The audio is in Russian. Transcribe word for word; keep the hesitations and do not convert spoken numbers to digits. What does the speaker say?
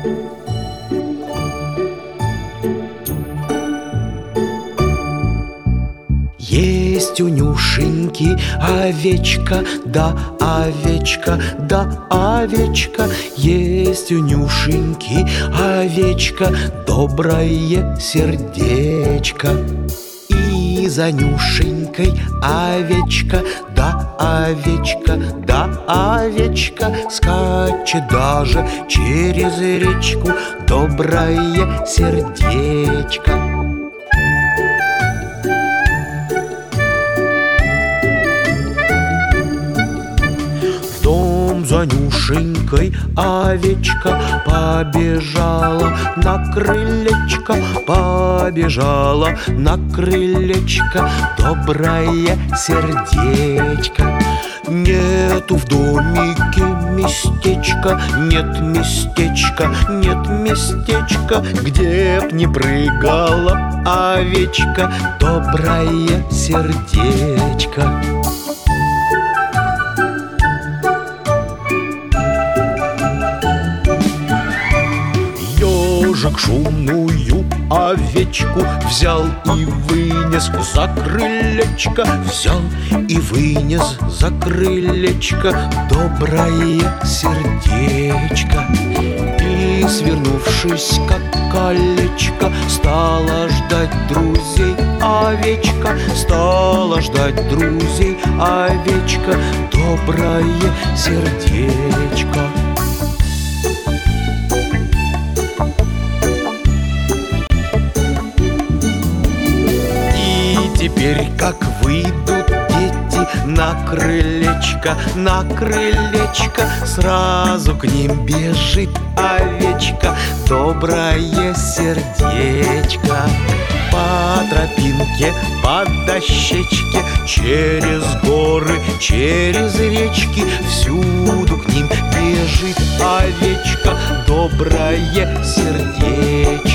Есть у Нюшеньки овечка, да овечка, да овечка. Есть у Нюшеньки овечка, доброе сердечко. И за Нюшенькой овечка, да овечка, да овечка, скачет даже через речку доброе сердечко. За Нюшенькой овечка побежала на крылечко, побежала на крылечко доброе сердечко. Нету в домике местечка, нет местечка, нет местечка, где б не прыгала овечка доброе сердечко. Ежик шумную овечку взял и вынес за крылечко, взял и вынес за крылечко доброе сердечко. И, свернувшись как колечко, стала ждать друзей овечка, стала ждать друзей овечка доброе сердечко. Теперь, как выйдут дети на крылечко, на крылечко, сразу к ним бежит овечка доброе сердечко. По тропинке, по дощечке, через горы, через речки, всюду к ним бежит овечка доброе сердечко.